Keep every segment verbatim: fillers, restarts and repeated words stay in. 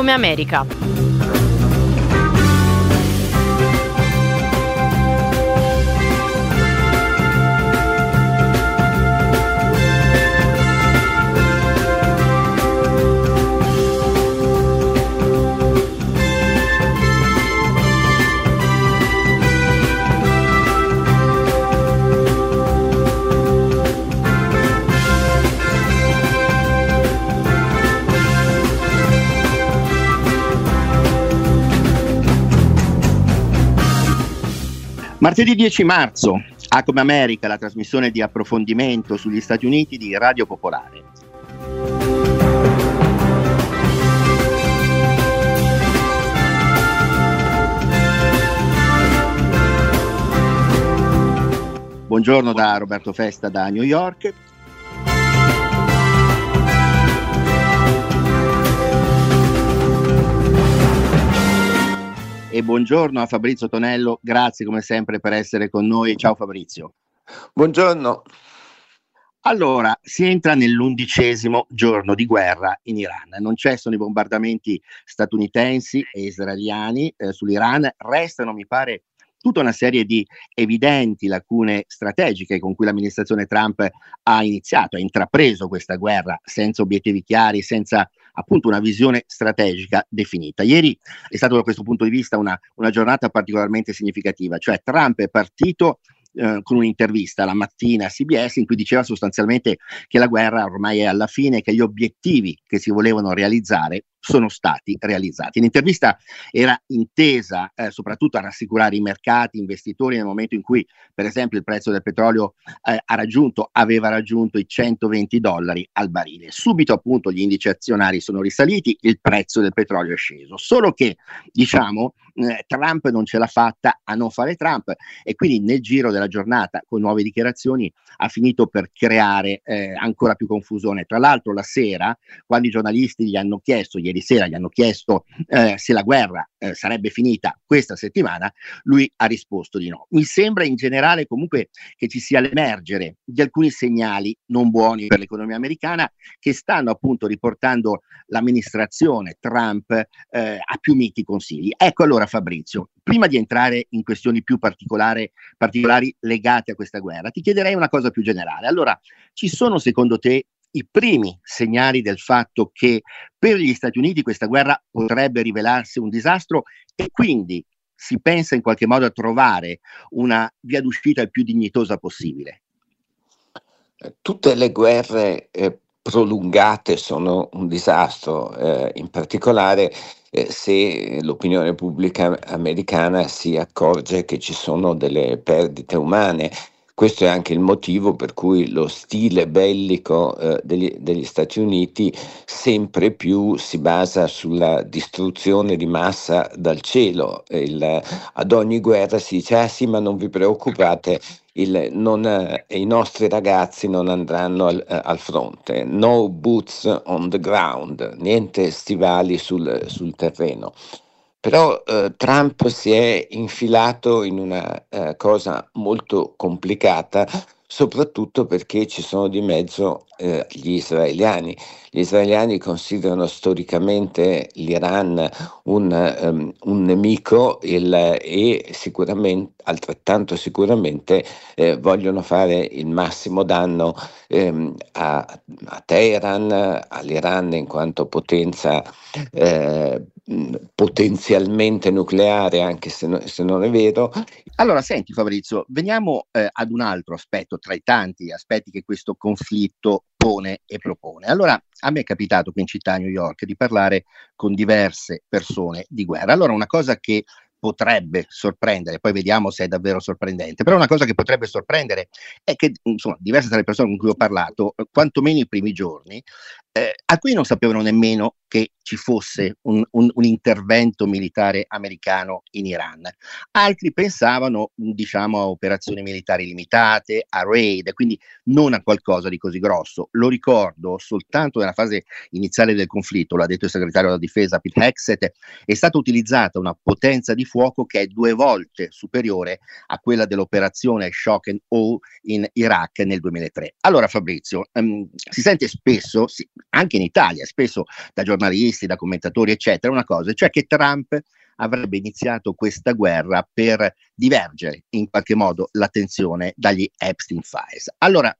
come America. Martedì dieci marzo, A come America, la trasmissione di approfondimento sugli Stati Uniti di Radio Popolare. Buongiorno da Roberto Festa da New York. E buongiorno a Fabrizio Tonello, grazie come sempre per essere con noi. Ciao Fabrizio. Buongiorno. Allora, si entra nell'undicesimo giorno di guerra in Iran. Non cessano i bombardamenti statunitensi e israeliani eh, sull'Iran. Restano, mi pare, tutta una serie di evidenti lacune strategiche con cui l'amministrazione Trump ha iniziato, ha intrapreso questa guerra senza obiettivi chiari, senza appunto una visione strategica definita. Ieri è stata da questo punto di vista una, una giornata particolarmente significativa, cioè Trump è partito eh, con un'intervista la mattina a C B S in cui diceva sostanzialmente che la guerra ormai è alla fine e che gli obiettivi che si volevano realizzare sono stati realizzati. L'intervista era intesa eh, soprattutto a rassicurare i mercati, investitori nel momento in cui per esempio il prezzo del petrolio eh, ha raggiunto, aveva raggiunto i centoventi dollari al barile. Subito appunto gli indici azionari sono risaliti, il prezzo del petrolio è sceso, solo che diciamo eh, Trump non ce l'ha fatta a non fare Trump e quindi nel giro della giornata con nuove dichiarazioni ha finito per creare eh, ancora più confusione. Tra l'altro la sera, quando i giornalisti gli hanno chiesto, ieri sera gli hanno chiesto eh, se la guerra eh, sarebbe finita questa settimana, lui ha risposto di no. Mi sembra in generale comunque che ci sia l'emergere di alcuni segnali non buoni per l'economia americana che stanno appunto riportando l'amministrazione Trump eh, a più miti consigli. Ecco allora Fabrizio, prima di entrare in questioni più particolari, particolari legate a questa guerra, ti chiederei una cosa più generale. Allora, ci sono secondo te i primi segnali del fatto che per gli Stati Uniti questa guerra potrebbe rivelarsi un disastro e quindi si pensa in qualche modo a trovare una via d'uscita il più dignitosa possibile? Tutte le guerre eh, prolungate sono un disastro, eh, in particolare eh, se l'opinione pubblica americana si accorge che ci sono delle perdite umane. Questo è anche il motivo per cui lo stile bellico eh, degli, degli Stati Uniti sempre più si basa sulla distruzione di massa dal cielo. Il, ad ogni guerra si dice, ah sì, ma non vi preoccupate, il, non, eh, i nostri ragazzi non andranno al, eh, al fronte. No boots on the ground, niente stivali sul, sul terreno. Però eh, Trump si è infilato in una eh, cosa molto complicata, soprattutto perché ci sono di mezzo eh, gli israeliani. Gli israeliani considerano storicamente l'Iran un, um, un nemico il, e sicuramente, altrettanto sicuramente eh, vogliono fare il massimo danno ehm, a, a Teheran, all'Iran in quanto potenza eh, potenzialmente nucleare, anche se, no, se non è vero. Allora, senti Fabrizio, veniamo eh, ad un altro aspetto tra i tanti aspetti che questo conflitto pone e propone. Allora, a me è capitato qui in città, a New York, di parlare con diverse persone di guerra. Allora, una cosa che potrebbe sorprendere, poi vediamo se è davvero sorprendente, però una cosa che potrebbe sorprendere è che, insomma, diverse tra le persone con cui ho parlato, quantomeno i primi giorni, eh, alcuni non sapevano nemmeno che ci fosse un, un, un intervento militare americano in Iran. Altri pensavano, diciamo, a operazioni militari limitate, a raid, quindi non a qualcosa di così grosso. Lo ricordo, soltanto nella fase iniziale del conflitto, l'ha detto il segretario della difesa Pete Hegseth, è stata utilizzata una potenza di fuoco che è due volte superiore a quella dell'operazione Shock and Awe in Iraq nel duemilatré. Allora Fabrizio, ehm, si sente spesso, sì, anche in Italia, spesso da giornalisti, da commentatori eccetera, una cosa, cioè che Trump avrebbe iniziato questa guerra per divergere in qualche modo l'attenzione dagli Epstein Files. Allora,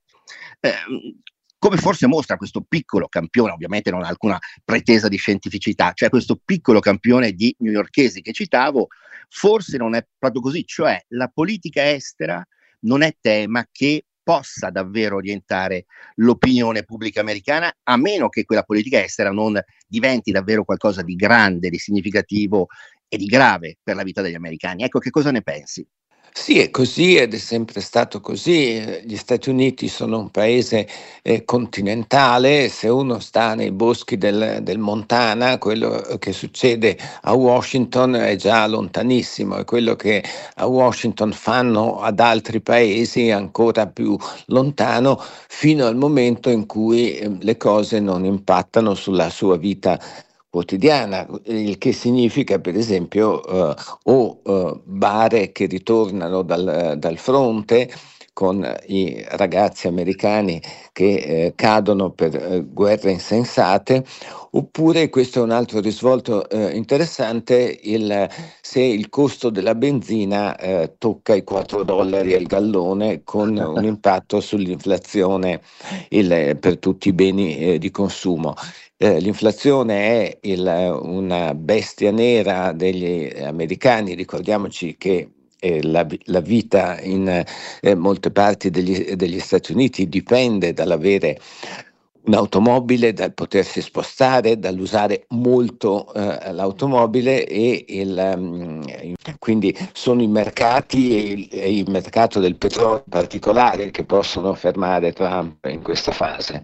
ehm, come forse mostra questo piccolo campione, ovviamente non ha alcuna pretesa di scientificità, cioè questo piccolo campione di newyorkesi che citavo, forse non è proprio così, cioè la politica estera non è tema che possa davvero orientare l'opinione pubblica americana, a meno che quella politica estera non diventi davvero qualcosa di grande, di significativo e di grave per la vita degli americani. Ecco, che cosa ne pensi? Sì, è così ed è sempre stato così. Gli Stati Uniti sono un paese eh, continentale. Se uno sta nei boschi del, del Montana, quello che succede a Washington è già lontanissimo, e quello che a Washington fanno ad altri paesi è ancora più lontano, fino al momento in cui eh, le cose non impattano sulla sua vita quotidiana, il che significa per esempio eh, o eh, bare che ritornano dal, dal fronte con i ragazzi americani che eh, cadono per eh, guerre insensate, oppure, questo è un altro risvolto eh, interessante, il, se il costo della benzina eh, tocca i quattro dollari al gallone, con un impatto sull'inflazione il, per tutti i beni eh, di consumo. Eh, l'inflazione è il, una bestia nera degli americani. Ricordiamoci che eh, la, la vita in eh, molte parti degli, degli Stati Uniti dipende dall'avere un'automobile, dal potersi spostare, dall'usare molto eh, l'automobile, e il, um, quindi sono i mercati e il, e il mercato del petrolio in particolare che possono fermare Trump in questa fase.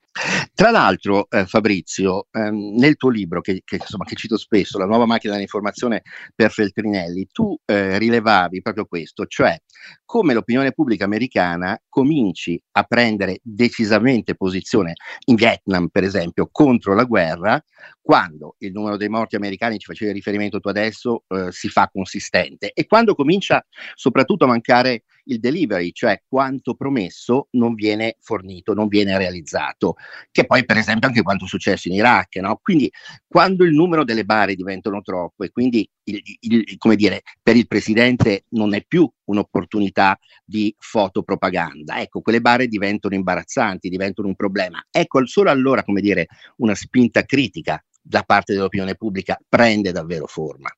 Tra l'altro, eh, Fabrizio, ehm, nel tuo libro, che, che, insomma, che cito spesso, La nuova macchina dell'informazione per Feltrinelli, tu eh, rilevavi proprio questo, cioè come l'opinione pubblica americana cominci a prendere decisamente posizione in Vietnam, per esempio, contro la guerra, quando il numero dei morti americani, ci facevi riferimento tu adesso, eh, si fa consistente, e quando comincia soprattutto a mancare il delivery, cioè quanto promesso non viene fornito, non viene realizzato, che poi per esempio anche quanto è successo in Iraq, no? Quindi quando il numero delle bare diventano troppo e quindi il, il, come dire, per il presidente non è più un'opportunità di fotopropaganda, ecco, quelle bare diventano imbarazzanti, diventano un problema. Ecco, solo allora, come dire, una spinta critica da parte dell'opinione pubblica prende davvero forma.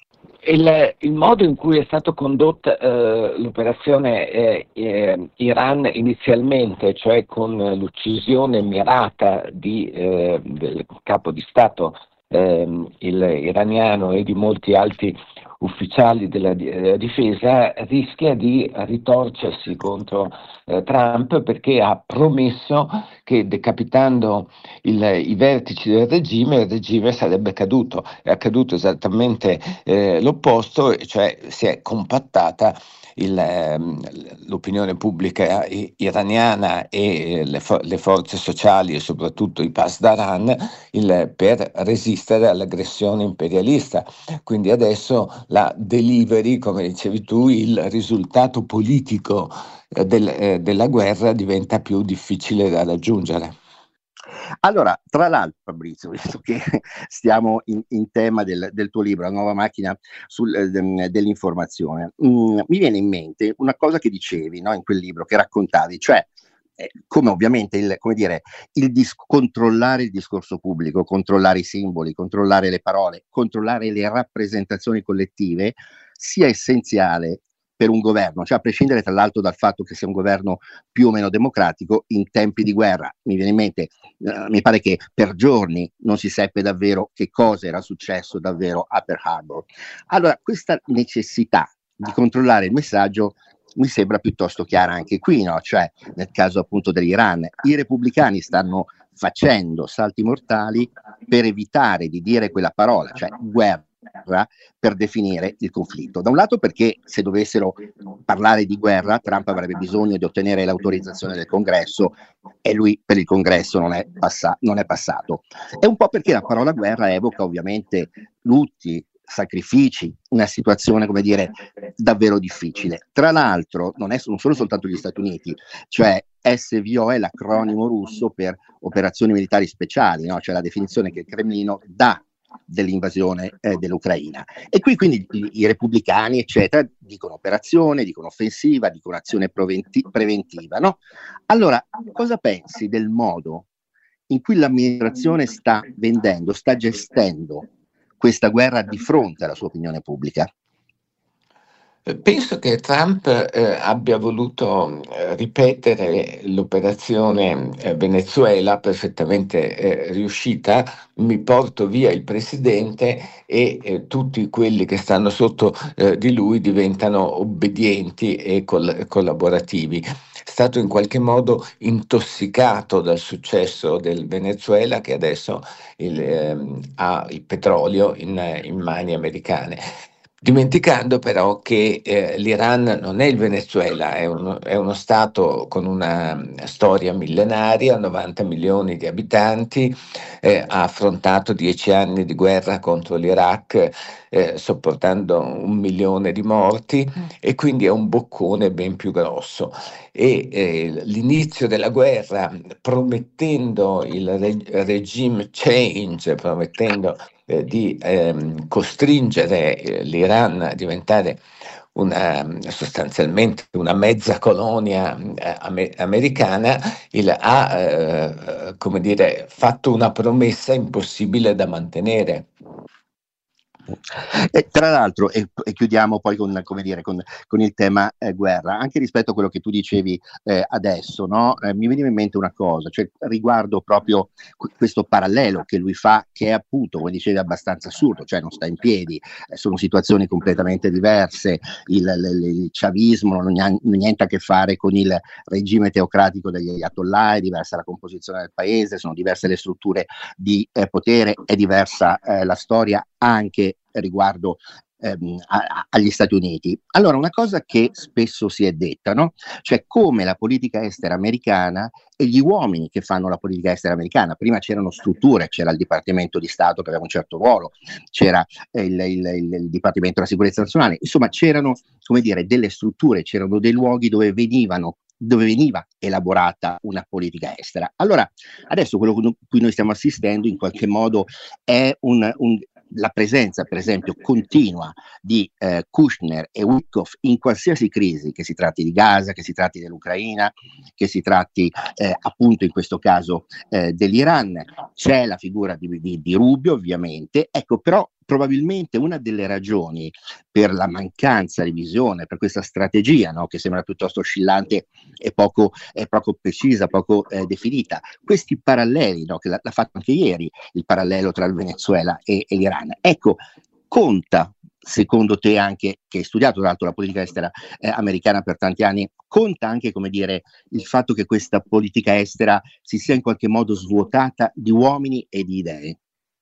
Il, il modo in cui è stata condotta eh, l'operazione eh, eh, Iran inizialmente, cioè con l'uccisione mirata di, eh, del capo di Stato eh, il iraniano e di molti altri ufficiali della eh, difesa, rischia di ritorcersi contro eh, Trump, perché ha promesso che decapitando il, i vertici del regime, il regime sarebbe caduto. È accaduto esattamente eh, l'opposto, cioè si è compattata il, ehm, l'opinione pubblica iraniana e le, fo- le forze sociali, e soprattutto i Pasdaran, il, per resistere all'aggressione imperialista. Quindi adesso la delivery, come dicevi tu, il risultato politico eh, del, eh, della guerra diventa più difficile da raggiungere. Allora, tra l'altro, Fabrizio, visto che stiamo in, in tema del, del tuo libro, La nuova macchina sul, eh, de, dell'informazione, mh, mi viene in mente una cosa che dicevi, no, in quel libro, che raccontavi, cioè eh, come ovviamente il, come dire, il dis- controllare il discorso pubblico, controllare i simboli, controllare le parole, controllare le rappresentazioni collettive sia essenziale per un governo, cioè a prescindere tra l'altro dal fatto che sia un governo più o meno democratico in tempi di guerra. Mi viene in mente, eh, mi pare che per giorni non si seppe davvero che cosa era successo davvero a Pearl Harbor. Allora, questa necessità di controllare il messaggio mi sembra piuttosto chiara anche qui, no? Cioè nel caso appunto dell'Iran, i repubblicani stanno facendo salti mortali per evitare di dire quella parola, cioè guerra, per definire il conflitto. Da un lato perché se dovessero parlare di guerra Trump avrebbe bisogno di ottenere l'autorizzazione del Congresso e lui per il Congresso non è, passa- non è passato. E un po' perché la parola guerra evoca ovviamente lutti, sacrifici, una situazione, come dire, davvero difficile. Tra l'altro non, è, non sono soltanto gli Stati Uniti, cioè S V O è l'acronimo russo per operazioni militari speciali, no? Cioè la definizione che il Cremlino dà dell'invasione eh, dell'Ucraina. E qui quindi i, i repubblicani, eccetera, dicono operazione, dicono offensiva, dicono azione preventi- preventiva, no? Allora, cosa pensi del modo in cui l'amministrazione sta vendendo, sta gestendo questa guerra di fronte alla sua opinione pubblica? Penso che Trump eh, abbia voluto eh, ripetere l'operazione eh, Venezuela, perfettamente eh, riuscita. Mi porto via il presidente e eh, tutti quelli che stanno sotto eh, di lui diventano obbedienti e col- collaborativi. È stato in qualche modo intossicato dal successo del Venezuela, che adesso il, ehm, ha il petrolio in, in mani americane. Dimenticando però che eh, l'Iran non è il Venezuela, è uno, è uno stato con una storia millenaria, novanta milioni di abitanti, eh, ha affrontato dieci anni di guerra contro l'Iraq, eh, sopportando un milione di morti, e quindi è un boccone ben più grosso. E eh, l'inizio della guerra, promettendo il re- regime change, promettendo Eh, di ehm, costringere eh, l'Iran a diventare una, sostanzialmente una mezza colonia eh, ame- americana, il, ha eh, come dire, fatto una promessa impossibile da mantenere. E tra l'altro, e, e chiudiamo poi con, come dire, con, con il tema eh, guerra, anche rispetto a quello che tu dicevi eh, adesso, no? Eh, mi veniva in mente una cosa, cioè riguardo proprio qu- questo parallelo che lui fa, che è appunto, come dicevi, abbastanza assurdo, cioè non sta in piedi, eh, sono situazioni completamente diverse, il, il, il chavismo non ha niente a che fare con il regime teocratico degli ayatollah, è diversa la composizione del paese, sono diverse le strutture di eh, potere, è diversa eh, la storia anche riguardo ehm, a, agli Stati Uniti. Allora, una cosa che spesso si è detta, no? Cioè come la politica estera americana e gli uomini che fanno la politica estera americana. Prima c'erano strutture, c'era il Dipartimento di Stato che aveva un certo ruolo, c'era il, il, il, il Dipartimento della Sicurezza Nazionale, insomma c'erano, come dire, delle strutture, c'erano dei luoghi dove venivano dove veniva elaborata una politica estera. Allora, adesso quello a cui noi stiamo assistendo in qualche modo è un, un la presenza, per esempio, continua di eh, Kushner e Witkoff in qualsiasi crisi, che si tratti di Gaza, che si tratti dell'Ucraina, che si tratti eh, appunto in questo caso eh, dell'Iran. C'è la figura di, di, di Rubio, ovviamente, ecco, però probabilmente una delle ragioni per la mancanza di visione, per questa strategia, no, che sembra piuttosto oscillante e poco, è poco precisa, poco eh, definita, questi paralleli, no, che l'ha, l'ha fatto anche ieri, il parallelo tra il Venezuela e, e l'Iran. Ecco, conta, secondo te anche, che hai studiato tra l'altro la politica estera eh, americana per tanti anni, conta anche, come dire, il fatto che questa politica estera si sia in qualche modo svuotata di uomini e di idee?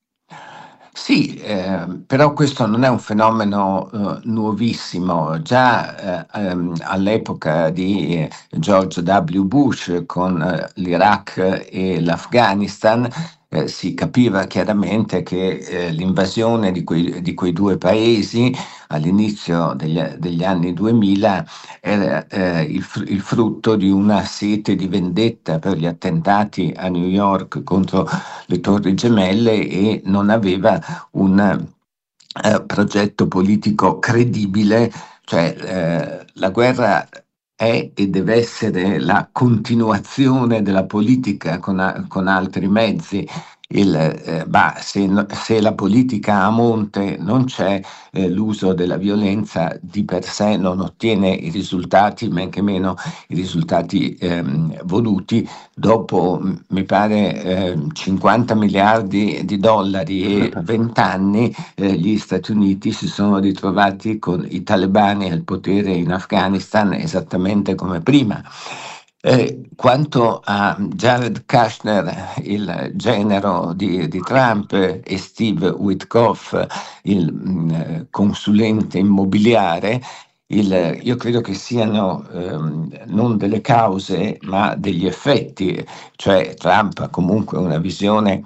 Sì, eh, però questo non è un fenomeno eh, nuovissimo. Già eh, ehm, all'epoca di eh, George W. Bush con eh, l'Iraq e l'Afghanistan eh, si capiva chiaramente che eh, l'invasione di quei, di quei due paesi all'inizio degli, degli anni duemila era eh, il, fr- il frutto di una sete di vendetta per gli attentati a New York contro le Torri Gemelle, e non aveva un eh, progetto politico credibile, cioè eh, la guerra è e deve essere la continuazione della politica con, a- con altri mezzi. Il, eh, bah, se, no- se la politica a monte non c'è, eh, l'uso della violenza di per sé non ottiene i risultati, men che meno i risultati ehm, voluti. Dopo, m- mi pare, eh, cinquanta miliardi di dollari e venti anni, eh, gli Stati Uniti si sono ritrovati con i talebani al potere in Afghanistan esattamente come prima. Eh, quanto a Jared Kushner, il genero di, di Trump, e Steve Witkoff, il mh, consulente immobiliare, il, io credo che siano ehm, non delle cause ma degli effetti, cioè Trump ha comunque una visione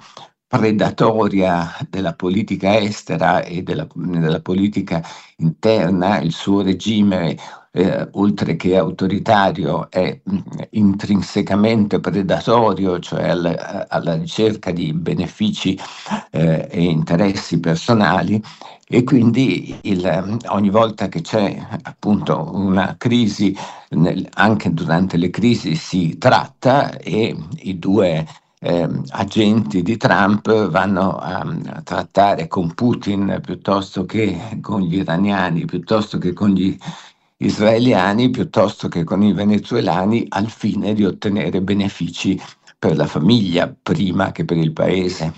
predatoria della politica estera e della, della politica interna. Il suo regime, eh, oltre che autoritario, è mh, intrinsecamente predatorio, cioè al, alla ricerca di benefici eh, e interessi personali, e quindi il, ogni volta che c'è appunto una crisi, nel, anche durante le crisi si tratta, e i due eh, agenti di Trump vanno a, a trattare con Putin piuttosto che con gli iraniani, piuttosto che con gli israeliani, piuttosto che con i venezuelani, al fine di ottenere benefici per la famiglia prima che per il paese.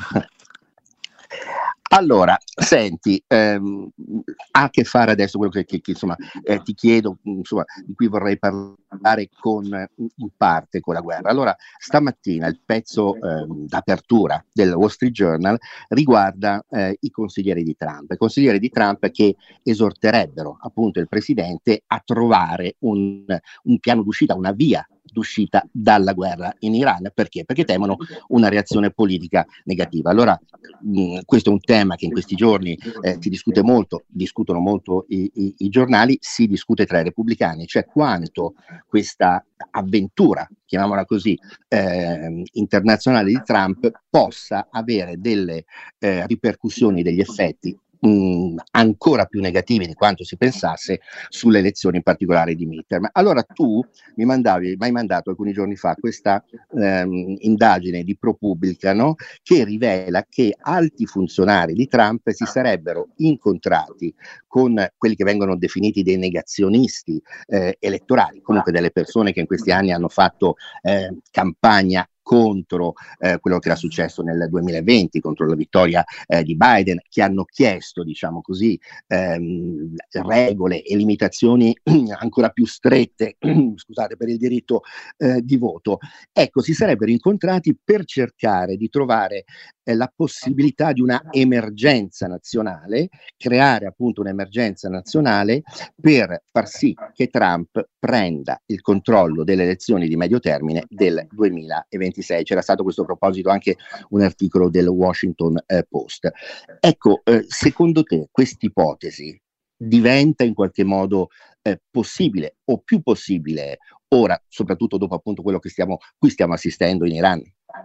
Allora, senti, ehm, ha a che fare adesso quello che, che, che insomma, eh, ti chiedo, insomma, di cui vorrei parlare con, in parte con la guerra. Allora, stamattina il pezzo eh, d'apertura del Wall Street Journal riguarda eh, i consiglieri di Trump, i consiglieri di Trump che esorterebbero appunto il presidente a trovare un, un piano d'uscita, una via d'uscita dalla guerra in Iran. Perché? Perché temono una reazione politica negativa. Allora, mh, questo è un tema che in questi giorni eh, si discute molto, discutono molto i, i, i giornali, si discute tra i repubblicani, cioè quanto questa avventura, chiamiamola così, eh, internazionale di Trump possa avere delle eh, ripercussioni, degli effetti mh, ancora più negativi di quanto si pensasse sulle elezioni, in particolare di midterm. Allora tu mi mandavi, mi hai mandato alcuni giorni fa questa ehm, indagine di ProPublica, no? Che rivela che alti funzionari di Trump si sarebbero incontrati con quelli che vengono definiti dei negazionisti eh, elettorali, comunque delle persone che in questi anni hanno fatto eh, campagna contro eh, quello che era successo nel duemilaventi, contro la vittoria eh, di Biden, che hanno chiesto, diciamo così, ehm, regole e limitazioni ancora più strette, scusate, per il diritto eh, di voto. Ecco, si sarebbero incontrati per cercare di trovare eh, la possibilità di una emergenza nazionale, creare appunto un'emergenza nazionale per far sì che Trump prenda il controllo delle elezioni di medio termine del duemilaventisei. C'era stato a questo proposito anche un articolo del Washington eh, Post. Ecco, eh, secondo te questa ipotesi diventa in qualche modo eh, possibile o più possibile ora, soprattutto dopo appunto quello che stiamo, cui stiamo assistendo in Iran?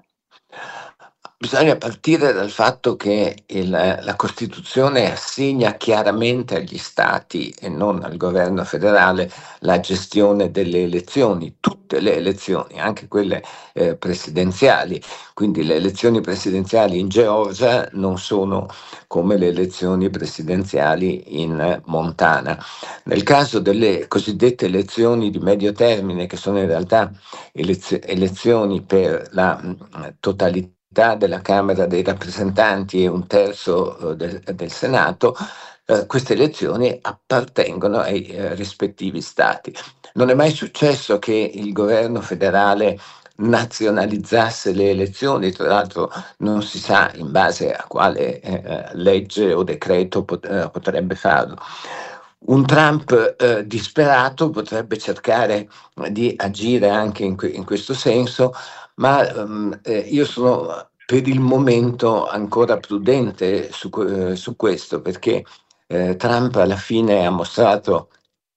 Bisogna partire dal fatto che il, la Costituzione assegna chiaramente agli Stati e non al governo federale la gestione delle elezioni, tutte le elezioni, anche quelle eh, presidenziali. Quindi le elezioni presidenziali in Georgia non sono come le elezioni presidenziali in Montana. Nel caso delle cosiddette elezioni di medio termine, che sono in realtà elez- elezioni per la mh, totalità della Camera dei rappresentanti e un terzo eh, del, del Senato, eh, queste elezioni appartengono ai eh, rispettivi stati. Non è mai successo che il governo federale nazionalizzasse le elezioni, tra l'altro non si sa in base a quale eh, legge o decreto pot- eh, potrebbe farlo. Un Trump eh, disperato potrebbe cercare di agire anche in, que- in questo senso, ma um, eh, io sono per il momento ancora prudente su, eh, su questo, perché eh, Trump alla fine ha mostrato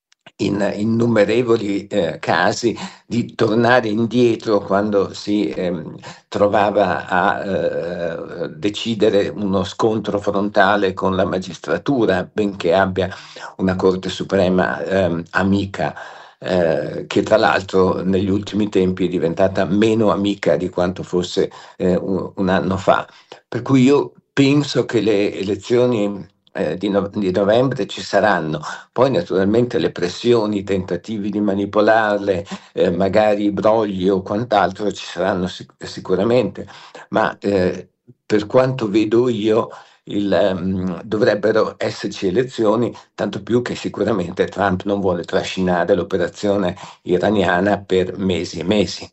in innumerevoli eh, casi di tornare indietro quando si ehm, trovava a eh, decidere uno scontro frontale con la magistratura, benché abbia una Corte Suprema ehm, amica. Eh, che tra l'altro negli ultimi tempi è diventata meno amica di quanto fosse eh, un, un anno fa. Per cui io penso che le elezioni eh, di, no- di novembre ci saranno. Poi naturalmente le pressioni, i tentativi di manipolarle, eh, magari brogli o quant'altro ci saranno sic- sicuramente, ma eh, per quanto vedo io il, um, dovrebbero esserci elezioni, tanto più che sicuramente Trump non vuole trascinare l'operazione iraniana per mesi e mesi.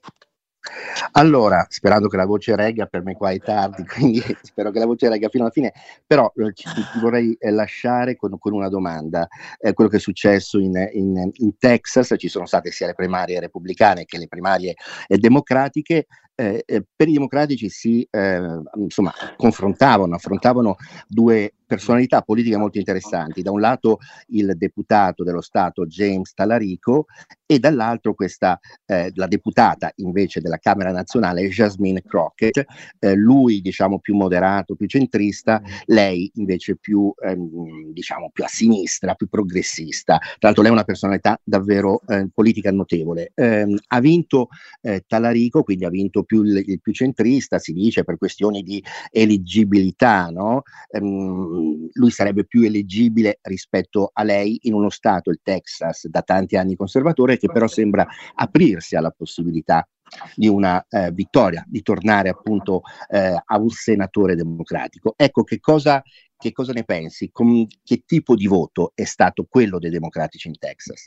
Allora, sperando che la voce regga, per me qua è tardi, quindi spero che la voce regga fino alla fine, però eh, ci, ti, ti vorrei eh, lasciare con, con una domanda. Eh, quello che è successo in, in, in Texas, ci sono state sia le primarie repubblicane che le primarie eh, democratiche, eh, eh, per i democratici si eh, insomma confrontavano, affrontavano due personalità politiche molto interessanti, da un lato il deputato dello Stato James Talarico e dall'altro questa eh, la deputata invece della Camera Nazionale Jasmine Crockett, eh, lui diciamo più moderato, più centrista, lei invece più ehm, diciamo più a sinistra, più progressista. Tra l'altro lei è una personalità davvero eh, politica notevole. Eh, ha vinto eh, Talarico, quindi ha vinto più il, il più centrista, si dice per questioni di eleggibilità, no? Ehm, lui sarebbe più eleggibile rispetto a lei in uno stato, il Texas, da tanti anni conservatore, che però sembra aprirsi alla possibilità di una eh, vittoria, di tornare appunto eh, a un senatore democratico. Ecco, che cosa, che cosa ne pensi? Con che tipo di voto è stato quello dei democratici in Texas?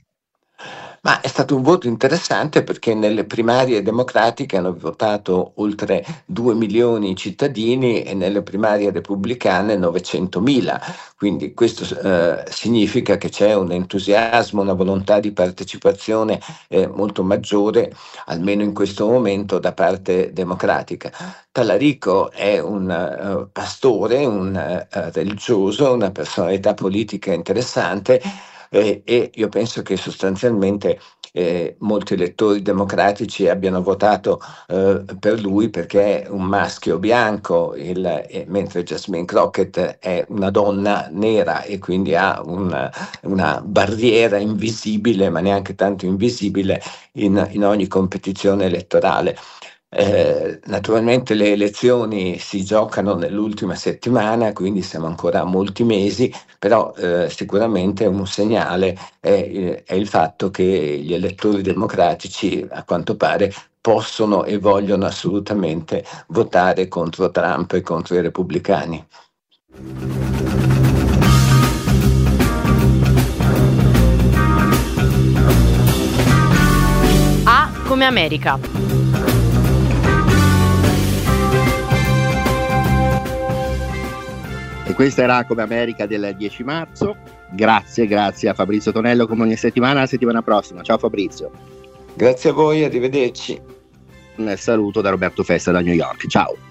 Ma è stato un voto interessante perché nelle primarie democratiche hanno votato oltre due milioni di cittadini e nelle primarie repubblicane novecentomila, quindi questo eh, significa che c'è un entusiasmo, una volontà di partecipazione eh, molto maggiore, almeno in questo momento, da parte democratica. Talarico è un uh, pastore, un uh, religioso, una personalità politica interessante. Eh, e io penso che sostanzialmente eh, molti elettori democratici abbiano votato eh, per lui perché è un maschio bianco, il, eh, mentre Jasmine Crockett è una donna nera e quindi ha una, una barriera invisibile, ma neanche tanto invisibile, in, in ogni competizione elettorale. Eh, naturalmente le elezioni si giocano nell'ultima settimana, quindi siamo ancora a molti mesi, però eh, sicuramente un segnale è, è il fatto che gli elettori democratici, a quanto pare, possono e vogliono assolutamente votare contro Trump e contro i repubblicani. A come America. E questa era Come America del dieci marzo. Grazie, grazie a Fabrizio Tonello come ogni settimana. La settimana prossima. Ciao Fabrizio. Grazie a voi, arrivederci. Un saluto da Roberto Festa da New York. Ciao.